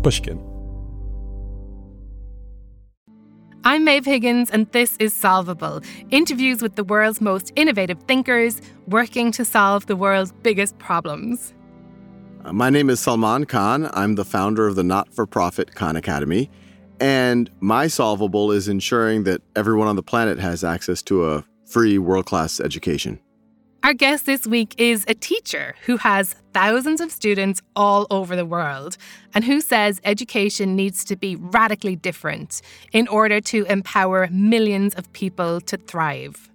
Pushkin. I'm Maeve Higgins, and this is Solvable, interviews with the world's most innovative thinkers working to solve the world's biggest problems. My name is Salman Khan. I'm the founder of the not-for-profit Khan Academy, and my solvable is ensuring that everyone on the planet has access to a free world-class education. Our guest this week is a teacher who has thousands of students all over the world and who says education needs to be radically different in order to empower millions of people to thrive.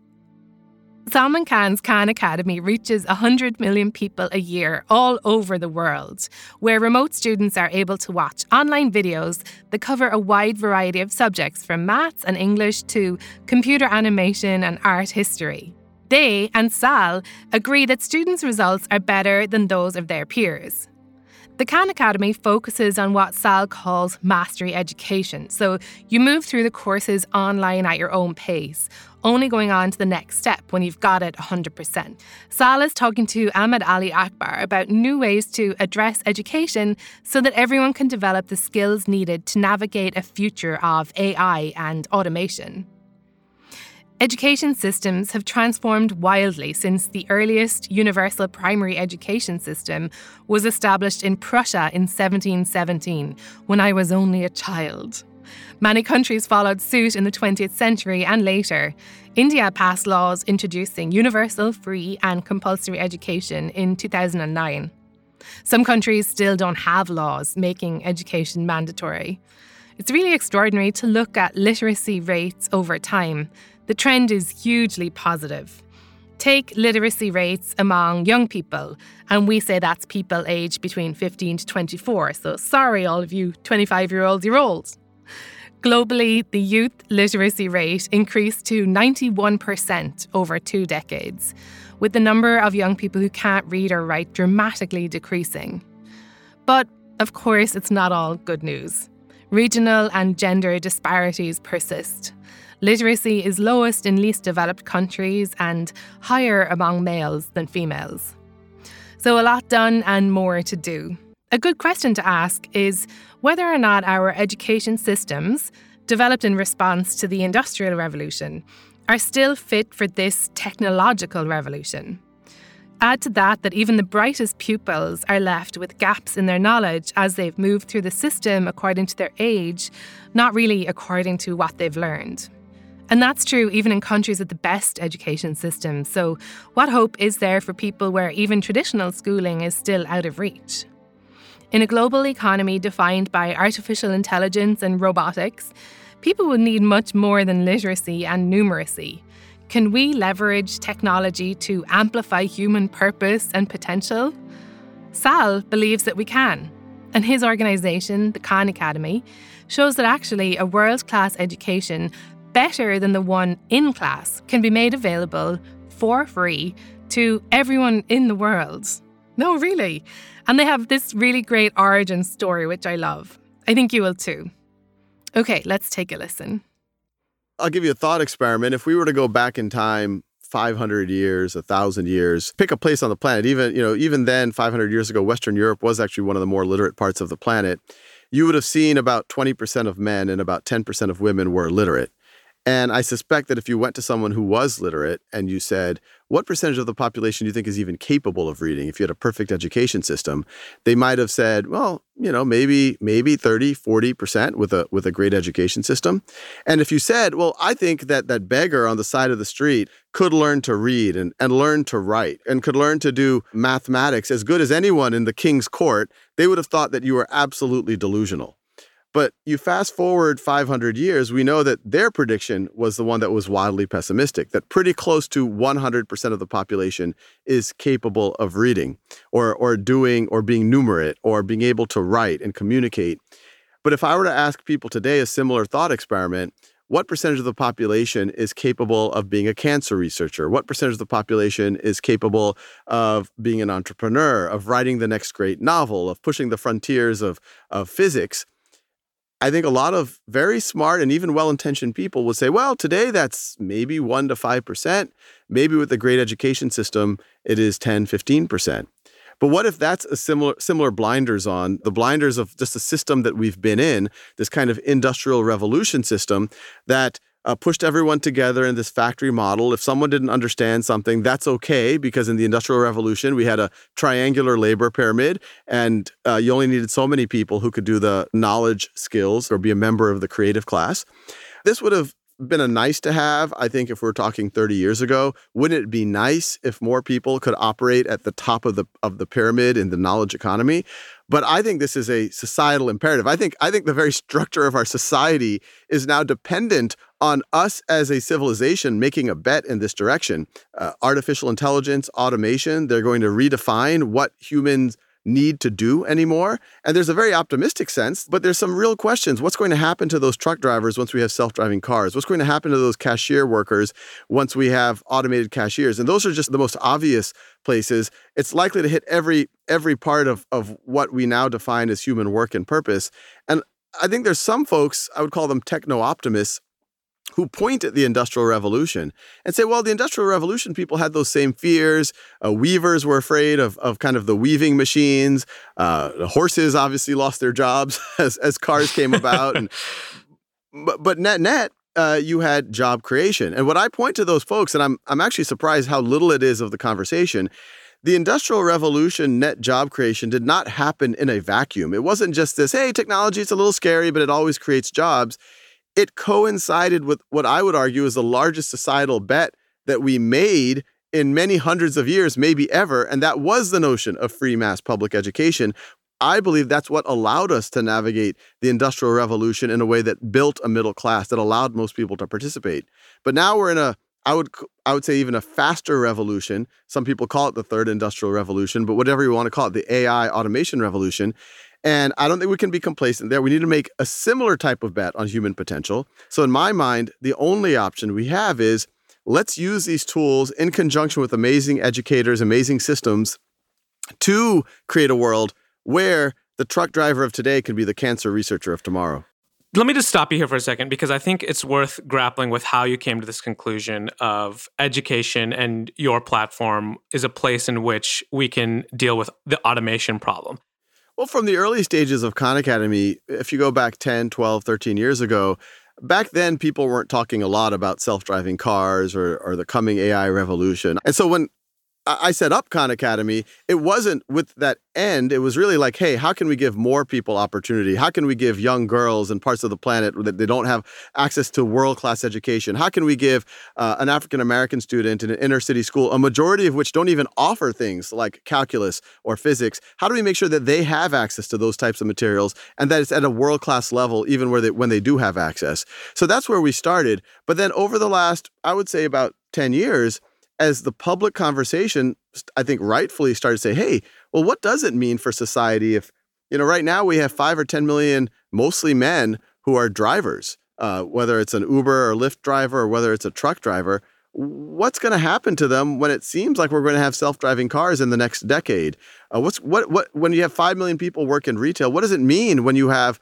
Salman Khan's Khan Academy reaches 100 million people a year all over the world, where remote students are able to watch online videos that cover a wide variety of subjects from maths and English to computer animation and art history. They and Sal agree that students' results are better than those of their peers. The Khan Academy focuses on what Sal calls mastery education, so you move through the courses online at your own pace, only going on to the next step when you've got it 100%. Sal is talking to Ahmed Ali Akbar about new ways to address education so that everyone can develop the skills needed to navigate a future of AI and automation. Education systems have transformed wildly since the earliest universal primary education system was established in Prussia in 1717, when I was only a child. Many countries followed suit in the 20th century and later. India passed laws introducing universal, free and compulsory education in 2009. Some countries still don't have laws making education mandatory. It's really extraordinary to look at literacy rates over time. The trend is hugely positive. Take literacy rates among young people, and we say that's people aged between 15 to 24, so sorry all of you 25-year-olds. Globally, the youth literacy rate increased to 91% over 2 decades, with the number of young people who can't read or write dramatically decreasing. But, of course, it's not all good news. Regional and gender disparities persist. Literacy is lowest in least developed countries and higher among males than females. So a lot done and more to do. A good question to ask is whether or not our education systems, developed in response to the Industrial Revolution, are still fit for this technological revolution. Add to that even the brightest pupils are left with gaps in their knowledge as they've moved through the system according to their age, not really according to what they've learned. And that's true even in countries with the best education systems. So what hope is there for people where even traditional schooling is still out of reach? In a global economy defined by artificial intelligence and robotics, people will need much more than literacy and numeracy. Can we leverage technology to amplify human purpose and potential? Sal believes that we can. And his organisation, the Khan Academy, shows that actually a world-class education better than the one in class can be made available for free to everyone in the world. No, really. And they have this really great origin story, which I love. I think you will too. Okay, let's take a listen. I'll give you a thought experiment. If we were to go back in time 500 years, 1,000 years, pick a place on the planet, even then, 500 years ago, Western Europe was actually one of the more literate parts of the planet. You would have seen about 20% of men and about 10% of women were literate. And I suspect that if you went to someone who was literate and you said, what percentage of the population do you think is even capable of reading? If you had a perfect education system, they might have said, well, maybe 30, 40% with a great education system. And if you said, well, I think that beggar on the side of the street could learn to read and learn to write and could learn to do mathematics as good as anyone in the king's court, they would have thought that you were absolutely delusional. But you fast forward 500 years, we know that their prediction was the one that was wildly pessimistic, that pretty close to 100% of the population is capable of reading or doing or being numerate or being able to write and communicate. But if I were to ask people today a similar thought experiment, what percentage of the population is capable of being a cancer researcher? What percentage of the population is capable of being an entrepreneur, of writing the next great novel, of pushing the frontiers of physics? I think a lot of very smart and even well-intentioned people would say, well, today that's maybe 1 to 5%. Maybe with a great education system, it is 10, 15%. But what if that's a similar blinders on, the blinders of just a system that we've been in, this kind of industrial revolution system that pushed everyone together in this factory model. If someone didn't understand something, that's okay, because in the Industrial Revolution, we had a triangular labor pyramid, and you only needed so many people who could do the knowledge skills or be a member of the creative class. This would have been a nice to have, I think, if we're talking 30 years ago. Wouldn't it be nice if more people could operate at the top of the pyramid in the knowledge economy? But I think this is a societal imperative. I think the very structure of our society is now dependent on us as a civilization making a bet in this direction. Artificial intelligence, automation, they're going to redefine what humans need to do anymore. And there's a very optimistic sense, but there's some real questions. What's going to happen to those truck drivers once we have self-driving cars? What's going to happen to those cashier workers once we have automated cashiers? And those are just the most obvious places. It's likely to hit every part of what we now define as human work and purpose. And I think there's some folks, I would call them techno-optimists, who point at the Industrial Revolution and say, well, the Industrial Revolution, people had those same fears. Weavers were afraid of kind of the weaving machines. The horses obviously lost their jobs as cars came about. But net, you had job creation. And what I point to those folks, and I'm actually surprised how little it is of the conversation, the Industrial Revolution net job creation did not happen in a vacuum. It wasn't just this, hey, technology, it's a little scary, but it always creates jobs. It coincided with what I would argue is the largest societal bet that we made in many hundreds of years, maybe ever, and that was the notion of free mass public education. I believe that's what allowed us to navigate the Industrial Revolution in a way that built a middle class, that allowed most people to participate. But now we're in I would say even a faster revolution. Some people call it the third industrial revolution, but whatever you want to call it, the AI automation revolution. And I don't think we can be complacent there. We need to make a similar type of bet on human potential. So in my mind, the only option we have is let's use these tools in conjunction with amazing educators, amazing systems to create a world where the truck driver of today can be the cancer researcher of tomorrow. Let me just stop you here for a second, because I think it's worth grappling with how you came to this conclusion of education and your platform is a place in which we can deal with the automation problem. Well, from the early stages of Khan Academy, if you go back 10, 12, 13 years ago, back then people weren't talking a lot about self-driving cars or the coming AI revolution. And so when I set up Khan Academy, it wasn't with that end. It was really like, hey, how can we give more people opportunity? How can we give young girls in parts of the planet that they don't have access to world-class education? How can we give an African-American student in an inner-city school, a majority of which don't even offer things like calculus or physics? How do we make sure that they have access to those types of materials and that it's at a world-class level even when they do have access? So that's where we started. But then over the last, I would say about 10 years, as the public conversation, I think rightfully started to say, hey, well, what does it mean for society if, right now we have 5 or 10 million, mostly men, who are drivers, whether it's an Uber or Lyft driver or whether it's a truck driver. What's going to happen to them when it seems like we're going to have self-driving cars in the next decade? When you have 5 million people work in retail, what does it mean when you have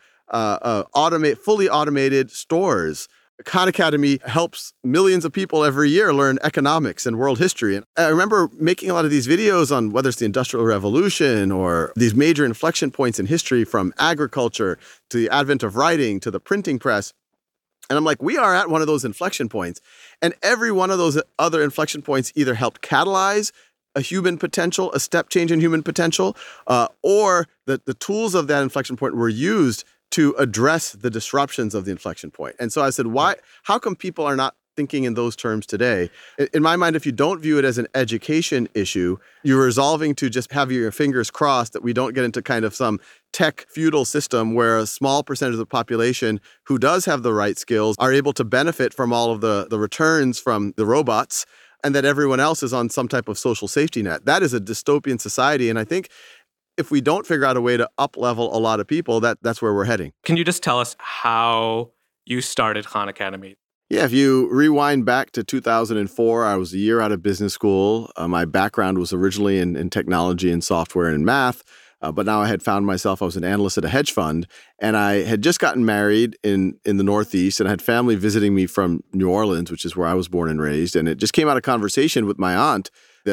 fully automated stores? Khan Academy helps millions of people every year learn economics and world history. And I remember making a lot of these videos on whether it's the Industrial Revolution or these major inflection points in history, from agriculture to the advent of writing to the printing press. And I'm like, we are at one of those inflection points. And every one of those other inflection points either helped catalyze a human potential, a step change in human potential, or the tools of that inflection point were used to address the disruptions of the inflection point. And so I said, how come people are not thinking in those terms today? In my mind, if you don't view it as an education issue, you're resolving to just have your fingers crossed that we don't get into kind of some tech feudal system where a small percentage of the population who does have the right skills are able to benefit from all of the returns from the robots, and that everyone else is on some type of social safety net. That is a dystopian society. And I think if we don't figure out a way to up-level a lot of people, that's where we're heading. Can you just tell us how you started Khan Academy? Yeah, if you rewind back to 2004, I was a year out of business school. My background was originally in technology and software and math, but now I had found myself, I was an analyst at a hedge fund, and I had just gotten married in the Northeast, and I had family visiting me from New Orleans, which is where I was born and raised, and it just came out of conversation with my aunt that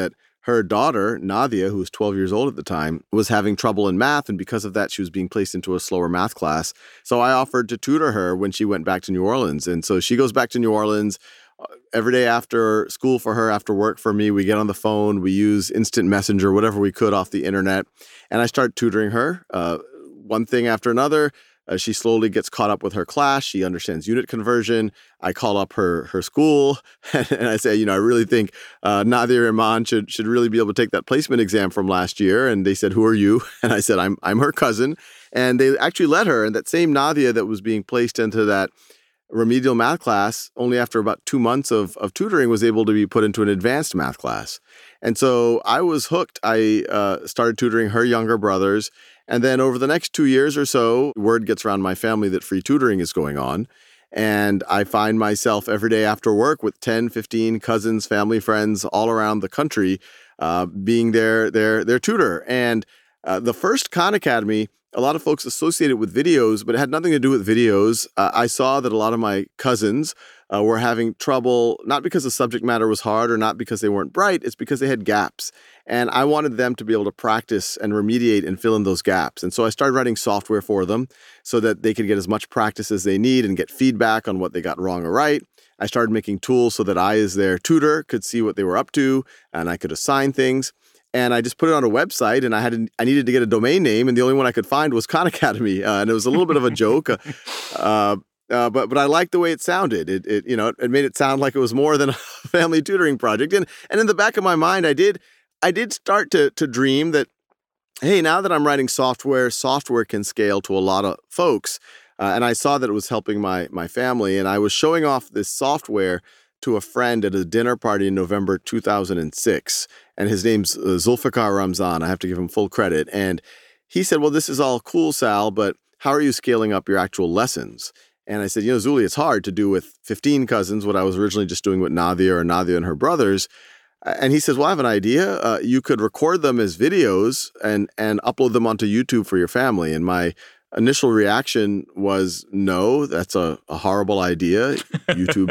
her daughter, Nadia, who was 12 years old at the time, was having trouble in math. And because of that, she was being placed into a slower math class. So I offered to tutor her when she went back to New Orleans. And so she goes back to New Orleans every day after school for her, after work for me. We get on the phone, we use instant messenger, whatever we could off the internet. And I start tutoring her one thing after another. She slowly gets caught up with her class. She understands unit conversion. I call up her school and I say, I really think Nadia Iman should really be able to take that placement exam from last year. And they said, who are you? And I said, I'm her cousin. And they actually let her. And that same Nadia that was being placed into that remedial math class, only after about 2 months of tutoring, was able to be put into an advanced math class. And so I was hooked. I started tutoring her younger brothers. And then over the next 2 years or so, word gets around my family that free tutoring is going on. And I find myself every day after work with 10, 15 cousins, family, friends all around the country being their tutor. And the first Khan Academy, a lot of folks associate it with videos, but it had nothing to do with videos. I saw that a lot of my cousins were having trouble, not because the subject matter was hard or not because they weren't bright, it's because they had gaps. And I wanted them to be able to practice and remediate and fill in those gaps. And so I started writing software for them so that they could get as much practice as they need and get feedback on what they got wrong or right. I started making tools so that I, as their tutor, could see what they were up to and I could assign things. And I just put it on a website, and I needed to get a domain name, and the only one I could find was Khan Academy, and it was a little bit of a joke, but I liked the way it sounded. It made it sound like it was more than a family tutoring project, and in the back of my mind, I did start to dream that, hey, now that I'm writing software can scale to a lot of folks, and I saw that it was helping my family, and I was showing off this software to a friend at a dinner party in November 2006. And his name's Zulfikar Ramzan. I have to give him full credit. And he said, well, this is all cool, Sal, but how are you scaling up your actual lessons? And I said, Zuli, it's hard to do with 15 cousins, what I was originally just doing with Nadia and her brothers. And he says, well, I have an idea. You could record them as videos and upload them onto YouTube for your family. And my initial reaction was, no, that's a horrible idea. YouTube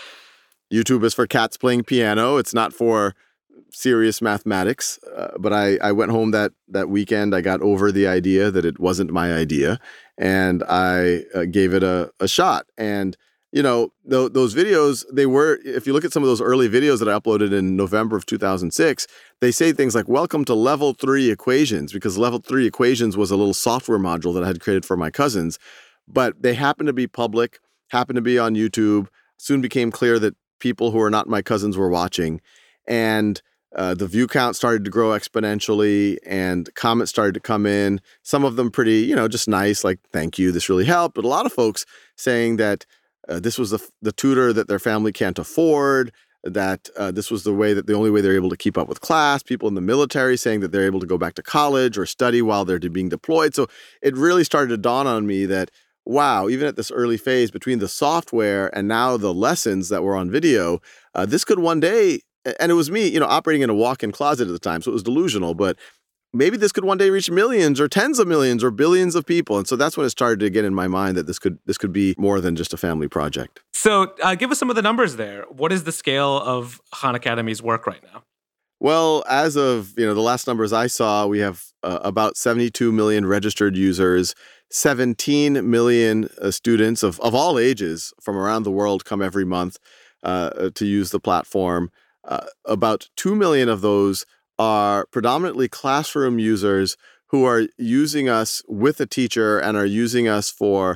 is for cats playing piano. It's not for serious mathematics. But I went home that weekend. I got over the idea that it wasn't my idea. And I gave it a shot. And, those videos, they were, if you look at some of those early videos that I uploaded in November of 2006, they say things like, welcome to Level 3 Equations, because Level 3 Equations was a little software module that I had created for my cousins. But they happened to be public, happened to be on YouTube. Soon became clear that people who are not my cousins were watching. And the view count started to grow exponentially and comments started to come in. Some of them pretty, just nice, like, thank you, this really helped. But a lot of folks saying that this was the tutor that their family can't afford, that this was the only way they're able to keep up with class. People in the military saying that they're able to go back to college or study while they're being deployed. So it really started to dawn on me that, wow, even at this early phase between the software and now the lessons that were on video, this could one day, and it was me, operating in a walk-in closet at the time, so it was delusional, but maybe this could one day reach millions or tens of millions or billions of people. And so that's when it started to get in my mind that this could be more than just a family project. So give us some of the numbers there. What is the scale of Khan Academy's work right now? Well, as of the last numbers I saw, we have about 72 million registered users, 17 million students of all ages from around the world come every month to use the platform. About 2 million of those are predominantly classroom users who are using us with a teacher and are using us for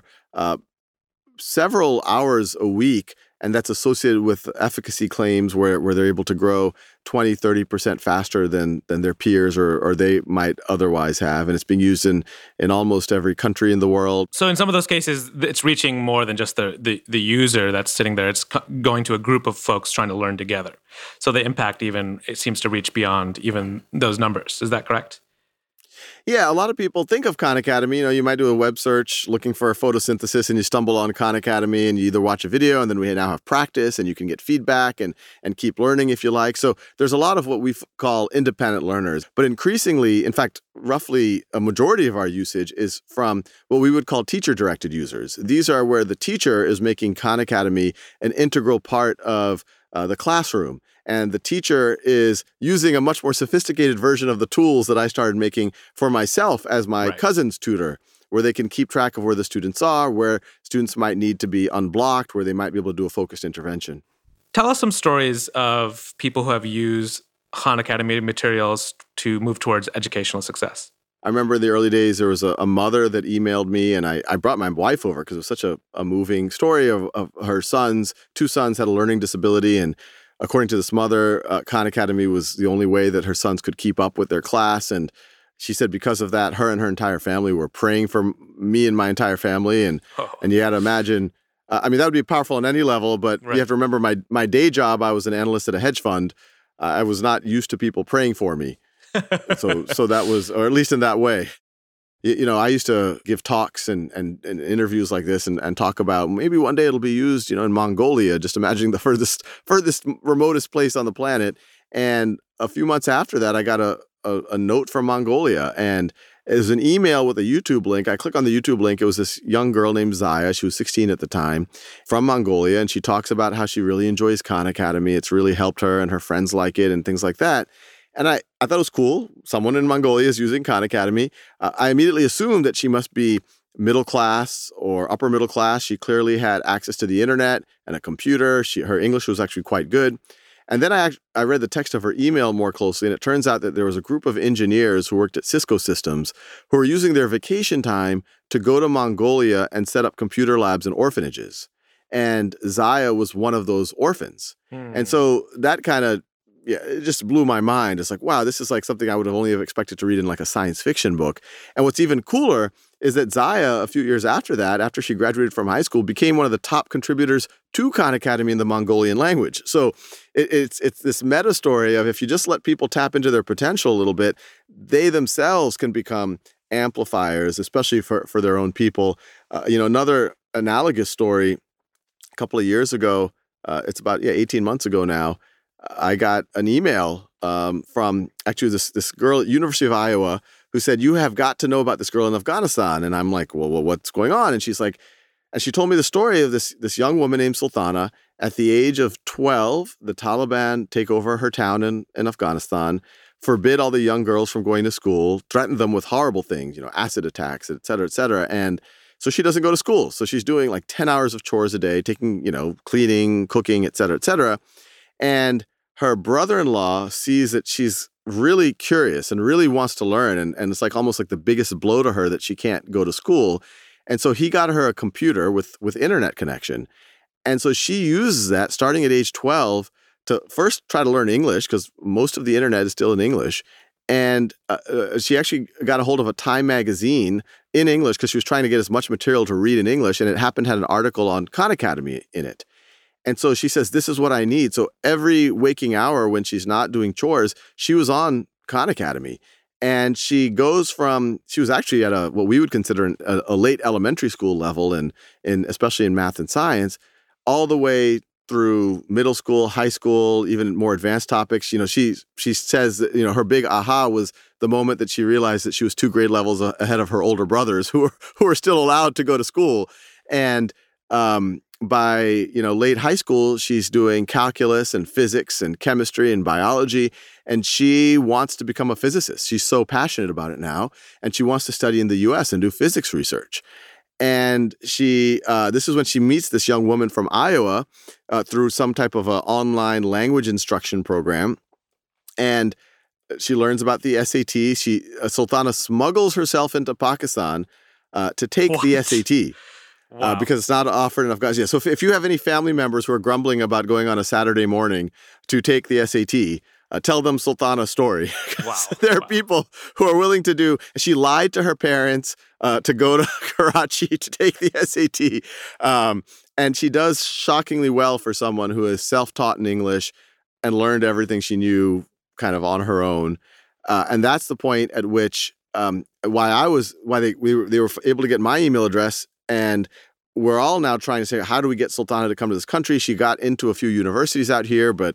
several hours a week. And that's associated with efficacy claims where they're able to grow 20, 30% faster than their peers or they might otherwise have. And it's being used in almost every country in the world. So in some of those cases, it's reaching more than just the user that's sitting there. It's going to a group of folks trying to learn together. So the impact it seems to reach beyond even those numbers. Is that correct? Yeah, a lot of people think of Khan Academy. You might do a web search looking for photosynthesis and you stumble on Khan Academy and you either watch a video and then we now have practice and you can get feedback and keep learning if you like. So there's a lot of what we call independent learners. But increasingly, in fact, roughly a majority of our usage is from what we would call teacher-directed users. These are where the teacher is making Khan Academy an integral part of the classroom. And the teacher is using a much more sophisticated version of the tools that I started making for myself as my cousin's tutor, where they can keep track of where the students are, where students might need to be unblocked, where they might be able to do a focused intervention. Tell us some stories of people who have used Khan Academy materials to move towards educational success. I remember in the early days, there was a mother that emailed me, and I brought my wife over because it was such a moving story of her sons. 2 sons had a learning disability, and according to this mother, Khan Academy was the only way that her sons could keep up with their class. And she said because of that, her and her entire family were praying for me and my entire family. And you had to imagine, that would be powerful on any level, but you have to remember my day job, I was an analyst at a hedge fund. I was not used to people praying for me. So that was, or at least in that way. I used to give talks and interviews like this and talk about maybe one day it'll be used, in Mongolia, just imagining the furthest, remotest place on the planet. And a few months after that, I got a note from Mongolia, and it was an email with a YouTube link. I click on the YouTube link. It was this young girl named Zaya. She was 16 at the time, from Mongolia. And she talks about how she really enjoys Khan Academy. It's really helped her and her friends like it and things like that. And I thought it was cool. Someone in Mongolia is using Khan Academy. I immediately assumed that she must be middle class or upper middle class. She clearly had access to the internet and a computer. Her English was actually quite good. And then I read the text of her email more closely, and it turns out that there was a group of engineers who worked at Cisco Systems who were using their vacation time to go to Mongolia and set up computer labs in orphanages. And Zaya was one of those orphans. And so that kind of, it just blew my mind. It's like, wow, this is like something I would have only have expected to read in like a science fiction book. And what's even cooler is that Zaya, a few years after that, after she graduated from high school, became one of the top contributors to Khan Academy in the Mongolian language. So it's this meta story of if you just let people tap into their potential a little bit, they themselves can become amplifiers, especially for their own people. Another analogous story, a couple of years ago, it's about 18 months ago now, I got an email from actually this girl at University of Iowa who said, "You have got to know about this girl in Afghanistan." And I'm like, well, what's going on? And she's like, and she told me the story of this young woman named Sultana. At the age of 12, the Taliban take over her town in Afghanistan, forbid all the young girls from going to school, threaten them with horrible things, acid attacks, et cetera, et cetera. And so she doesn't go to school. So she's doing like 10 hours of chores a day, taking, cleaning, cooking, et cetera, et cetera. And her brother-in-law sees that she's really curious and really wants to learn. And it's like almost like the biggest blow to her that she can't go to school. And so he got her a computer with internet connection. And so she uses that starting at age 12 to first try to learn English, because most of the internet is still in English. And she actually got a hold of a Time magazine in English because she was trying to get as much material to read in English. And it happened to have an article on Khan Academy in it. And so she says, this is what I need. So every waking hour when she's not doing chores, she was on Khan Academy. And she was actually at what we would consider a late elementary school level, and especially in math and science, all the way through middle school, high school, even more advanced topics. She says that, her big aha was the moment that she realized that she was 2 grade levels ahead of her older brothers who were still allowed to go to school. And by late high school, she's doing calculus and physics and chemistry and biology, and she wants to become a physicist. She's so passionate about it now, and she wants to study in the U.S. and do physics research. And this is when she meets this young woman from Iowa through some type of an online language instruction program, and she learns about the SAT. Sultana smuggles herself into Pakistan to take the SAT. Wow. Because it's not offered in Afghanistan. Yeah, so if you have any family members who are grumbling about going on a Saturday morning to take the SAT, tell them Sultana's story. Wow. There are people who are willing to do. She lied to her parents to go to Karachi to take the SAT. And she does shockingly well for someone who is self-taught in English and learned everything she knew kind of on her own. And that's the point at which they were able to get my email address. And we're all now trying to say, how do we get Sultana to come to this country? She got into a few universities out here, but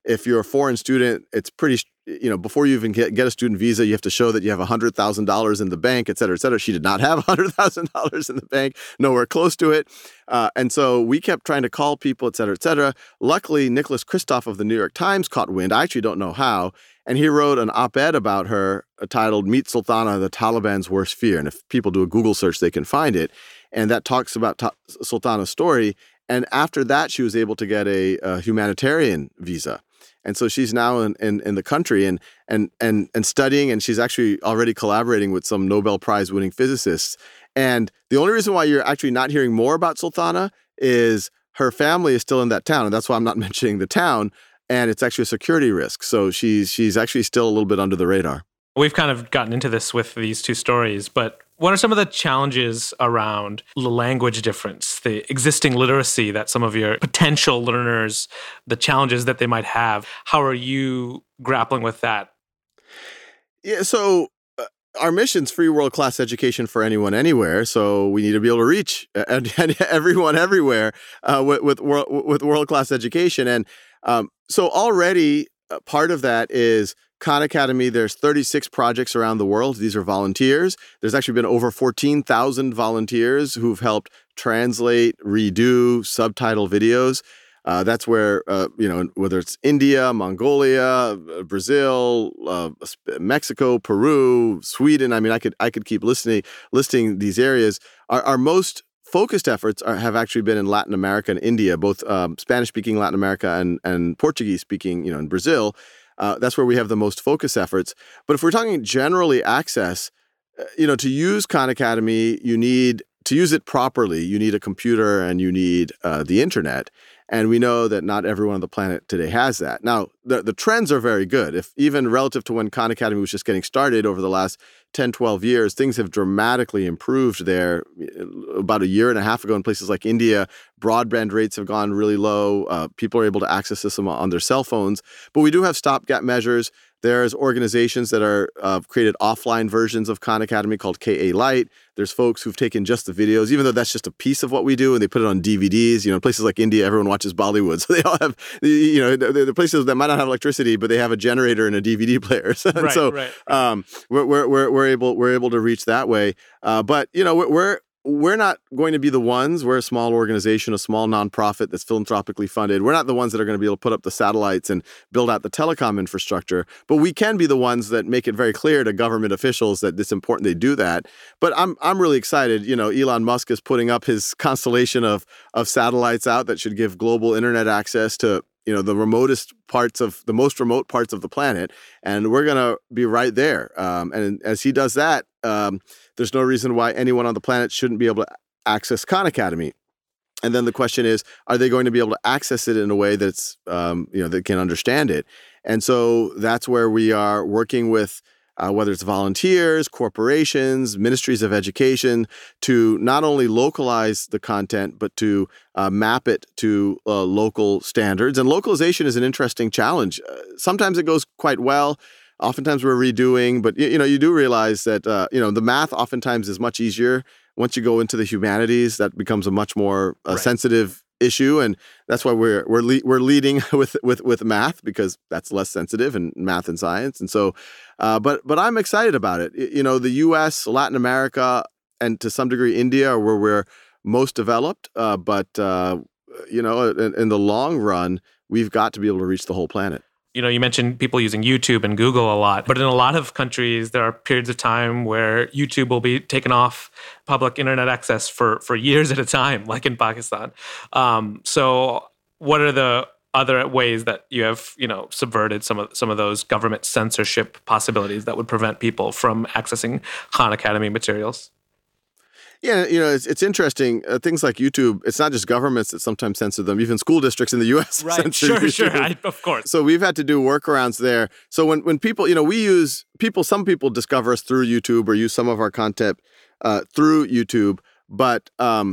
If you're a foreign student, it's pretty, before you even get a student visa, you have to show that you have $100,000 in the bank, et cetera, et cetera. She did not have $100,000 in the bank, nowhere close to it. And so we kept trying to call people, et cetera, et cetera. Luckily, Nicholas Kristof of the New York Times caught wind. I actually don't know how. And he wrote an op-ed about her titled Meet Sultana, the Taliban's Worst Fear. And if people do a Google search, they can find it. And that talks about Sultana's story. And after that, she was able to get a humanitarian visa. And so she's now in the country and studying, and she's actually already collaborating with some Nobel Prize winning physicists. And the only reason why you're actually not hearing more about Sultana is her family is still in that town. And that's why I'm not mentioning the town. And it's actually a security risk. So she's actually still a little bit under the radar. We've kind of gotten into this with these two stories, but what are some of the challenges around the language difference, the existing literacy that some of your potential learners, the challenges that they might have? How are you grappling with that? Yeah, so our mission's free world-class education for anyone, anywhere. So we need to be able to reach everyone, everywhere with world-class education. And so already part of that is Khan Academy. There's 36 projects around the world. These are volunteers. There's actually been over 14,000 volunteers who've helped translate, redo, subtitle videos. That's where, whether it's India, Mongolia, Brazil, Mexico, Peru, Sweden. I mean, I could keep listing these areas. Our most focused efforts have actually been in Latin America and India, both Spanish-speaking Latin America and Portuguese-speaking, in Brazil. That's where we have the most focus efforts. But if we're talking generally access, to use Khan Academy, to use it properly, you need a computer and you need the internet. And we know that not everyone on the planet today has that. Now, the trends are very good. If even relative to when Khan Academy was just getting started over the last 10, 12 years, things have dramatically improved there. About a year and a half ago in places like India, broadband rates have gone really low. People are able to access this on their cell phones. But we do have stopgap measures. There's organizations that are created offline versions of Khan Academy called KA Lite. There's folks who've taken just the videos, even though that's just a piece of what we do, and they put it on DVDs. In places like India, everyone watches Bollywood, so they all have, the places that might not have electricity, but they have a generator and a DVD player. Right. We're able to reach that way. But we're not going to be the ones. We're a small organization, a small nonprofit that's philanthropically funded. We're not the ones that are going to be able to put up the satellites and build out the telecom infrastructure, but we can be the ones that make it very clear to government officials that it's important they do that. But I'm really excited. Elon Musk is putting up his constellation of satellites out that should give global internet access to the most remote parts of the planet. And we're going to be right there. And as he does that, there's no reason why anyone on the planet shouldn't be able to access Khan Academy. And then the question is, are they going to be able to access it in a way that's, that can understand it? And so that's where we are working with whether it's volunteers, corporations, ministries of education, to not only localize the content, but to map it to local standards. And localization is an interesting challenge. Sometimes it goes quite well. Oftentimes we're redoing, but you do realize that the math oftentimes is much easier. Once you go into the humanities, that becomes a much more sensitive issue, and that's why we're leading with math, because that's less sensitive in math and science. And so, but I'm excited about it. The U.S., Latin America, and to some degree India are where we're most developed. But in the long run, we've got to be able to reach the whole planet. You mentioned people using YouTube and Google a lot, but in a lot of countries, there are periods of time where YouTube will be taken off public internet access for years at a time, like in Pakistan. So what are the other ways that you have, subverted some of those government censorship possibilities that would prevent people from accessing Khan Academy materials? Yeah, it's interesting. Things like YouTube, it's not just governments that sometimes censor them. Even school districts in the U.S. censor YouTube. Sure, of course. So we've had to do workarounds there. So when people, some people discover us through YouTube or use some of our content through YouTube. But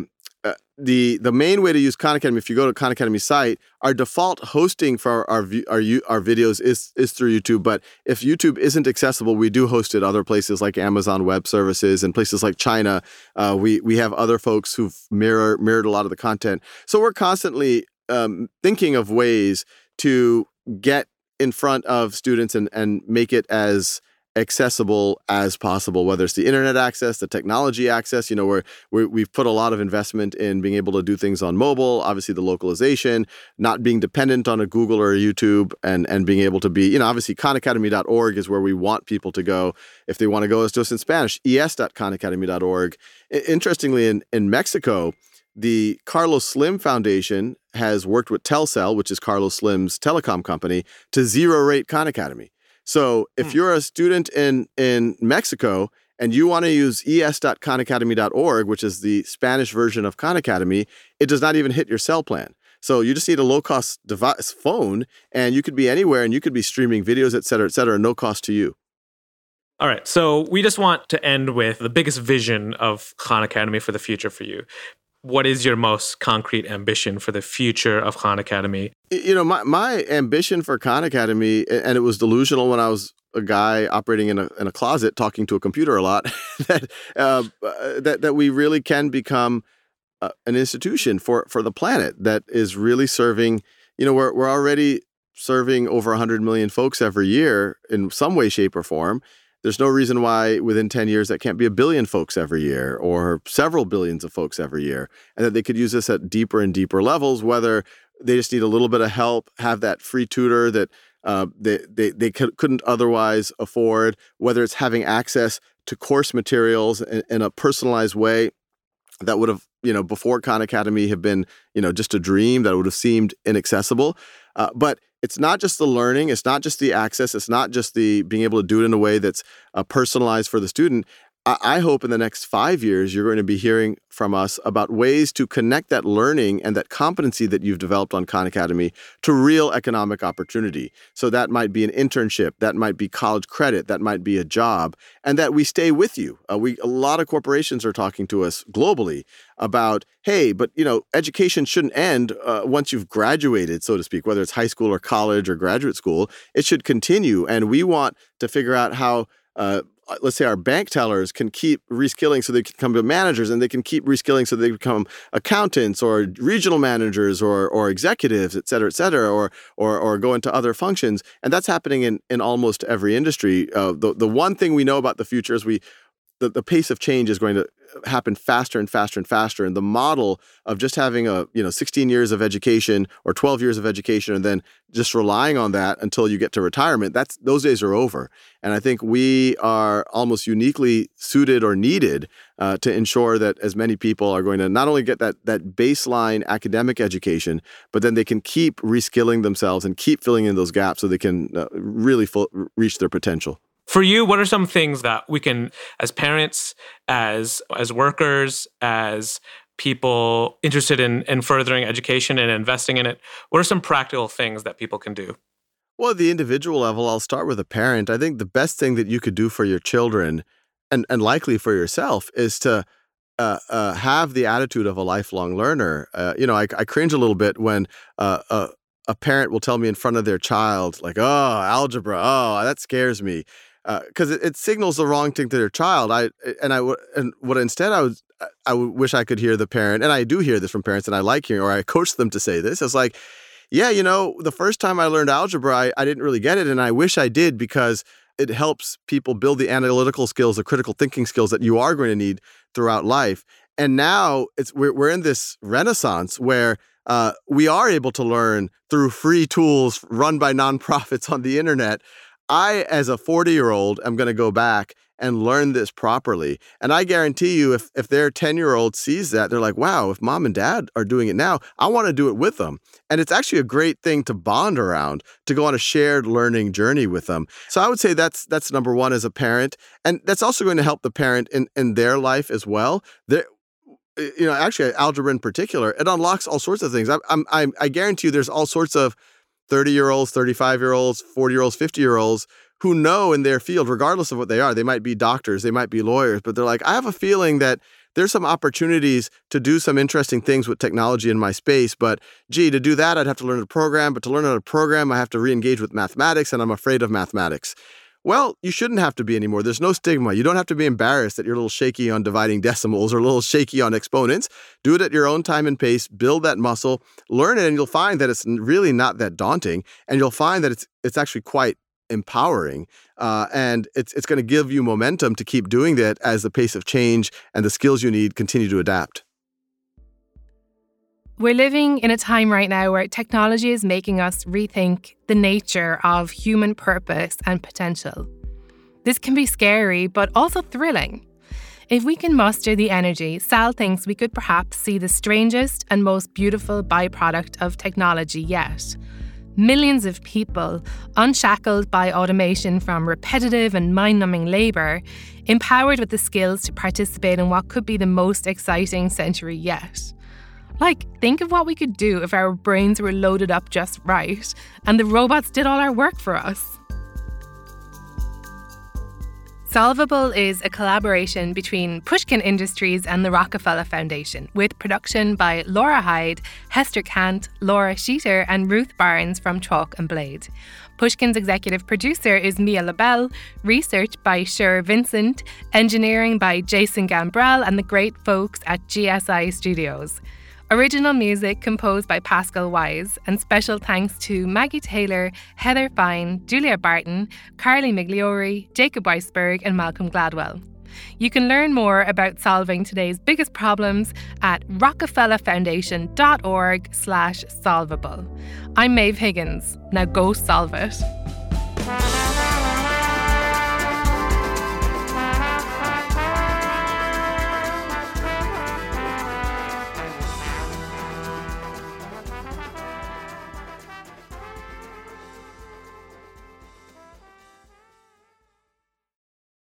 the main way to use Khan Academy, if you go to Khan Academy site, our default hosting for our videos is through YouTube. But if YouTube isn't accessible, we do host it other places like Amazon Web Services and places like China. We have other folks who've mirrored a lot of the content. So we're constantly thinking of ways to get in front of students and make it as accessible as possible, whether it's the internet access, the technology access. We've put a lot of investment in being able to do things on mobile, obviously the localization, not being dependent on a Google or a YouTube, and being able to be, obviously khanacademy.org is where we want people to go if they want to go to us in Spanish, es.khanacademy.org. Interestingly, in Mexico, the Carlos Slim Foundation has worked with Telcel, which is Carlos Slim's telecom company, to zero-rate Khan Academy. So if you're a student in Mexico and you want to use es.khanacademy.org, which is the Spanish version of Khan Academy, it does not even hit your cell plan. So you just need a low-cost device phone, and you could be anywhere, and you could be streaming videos, et cetera, no cost to you. All right. So we just want to end with the biggest vision of Khan Academy for the future for you. What is your most concrete ambition for the future of Khan Academy? My ambition for Khan Academy, and it was delusional when I was a guy operating in a closet talking to a computer a lot, that we really can become an institution for the planet that is really serving. We're already serving over 100 million folks every year in some way, shape, or form. There's no reason why within 10 years that can't be 1 billion folks every year or several billions of folks every year, and that they could use this at deeper and deeper levels, whether they just need a little bit of help, have that free tutor that they couldn't otherwise afford, whether it's having access to course materials in a personalized way that would have, before Khan Academy have been, just a dream that would have seemed inaccessible. But it's not just the learning, it's not just the access, it's not just the being able to do it in a way that's personalized for the student. I hope in the next 5 years, you're going to be hearing from us about ways to connect that learning and that competency that you've developed on Khan Academy to real economic opportunity. So that might be an internship, that might be college credit, that might be a job, and that we stay with you. A lot of corporations are talking to us globally about, hey, but education shouldn't end once you've graduated, so to speak, whether it's high school or college or graduate school. It should continue, and we want to figure out how let's say our bank tellers can keep reskilling so they can become managers, and they can keep reskilling so they become accountants or regional managers or executives, et cetera, or go into other functions. And that's happening in almost every industry. The one thing we know about the future is the pace of change is going to happen faster and faster and faster. And the model of just having 16 years of education or 12 years of education and then just relying on that until you get to retirement, those days are over. And I think we are almost uniquely suited or needed to ensure that as many people are going to not only get that baseline academic education, but then they can keep reskilling themselves and keep filling in those gaps so they can really reach their potential. For you, what are some things that we can, as parents, as workers, as people interested in furthering education and investing in it, what are some practical things that people can do? Well, at the individual level, I'll start with a parent. I think the best thing that you could do for your children, and likely for yourself, is to have the attitude of a lifelong learner. I cringe a little bit when a parent will tell me in front of their child, like, "Oh, algebra, oh, that scares me." Because it signals the wrong thing to their child. I wish I could hear the parent, and I do hear this from parents, and I like hearing, or I coach them to say this. It's like, yeah, the first time I learned algebra, I didn't really get it, and I wish I did, because it helps people build the analytical skills, the critical thinking skills that you are going to need throughout life. And now we're in this renaissance where we are able to learn through free tools run by nonprofits on the internet. I, as a 40-year-old, am going to go back and learn this properly. And I guarantee you, if their 10-year-old sees that, they're like, wow, if mom and dad are doing it now, I want to do it with them. And it's actually a great thing to bond around, to go on a shared learning journey with them. So I would say that's number one as a parent. And that's also going to help the parent in their life as well. Actually, algebra in particular, it unlocks all sorts of things. I guarantee you there's all sorts of 30-year-olds, 35-year-olds, 40-year-olds, 50-year-olds who know in their field, regardless of what they are, they might be doctors, they might be lawyers, but they're like, I have a feeling that there's some opportunities to do some interesting things with technology in my space, but to do that, I'd have to learn a program, but to learn how to program, I have to re-engage with mathematics, and I'm afraid of mathematics. Well, you shouldn't have to be anymore. There's no stigma. You don't have to be embarrassed that you're a little shaky on dividing decimals or a little shaky on exponents. Do it at your own time and pace. Build that muscle. Learn it, and you'll find that it's really not that daunting. And you'll find that it's actually quite empowering. And it's going to give you momentum to keep doing that as the pace of change and the skills you need continue to adapt. We're living in a time right now where technology is making us rethink the nature of human purpose and potential. This can be scary, but also thrilling. If we can muster the energy, Sal thinks we could perhaps see the strangest and most beautiful byproduct of technology yet. Millions of people, unshackled by automation from repetitive and mind-numbing labour, empowered with the skills to participate in what could be the most exciting century yet. Like, think of what we could do if our brains were loaded up just right and the robots did all our work for us. Solvable is a collaboration between Pushkin Industries and the Rockefeller Foundation, with production by Laura Hyde, Hester Kant, Laura Sheeter, and Ruth Barnes from Chalk and Blade. Pushkin's executive producer is Mia LaBelle, research by Sher Vincent, engineering by Jason Gambrell and the great folks at GSI Studios. Original music composed by Pascal Wise, and special thanks to Maggie Taylor, Heather Fine, Julia Barton, Carly Migliori, Jacob Weisberg, and Malcolm Gladwell. You can learn more about solving today's biggest problems at rockefellerfoundation.org/solvable. I'm Maeve Higgins. Now go solve it.